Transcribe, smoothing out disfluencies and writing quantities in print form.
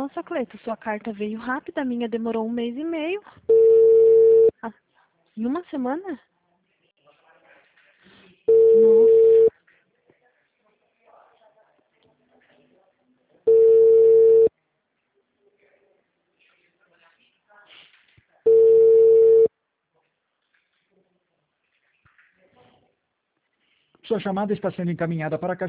Nossa, Cleito, sua carta veio rápida, a minha demorou 1 mês e meio. Ah, em uma semana? Nossa. Sua chamada está sendo encaminhada para a caixa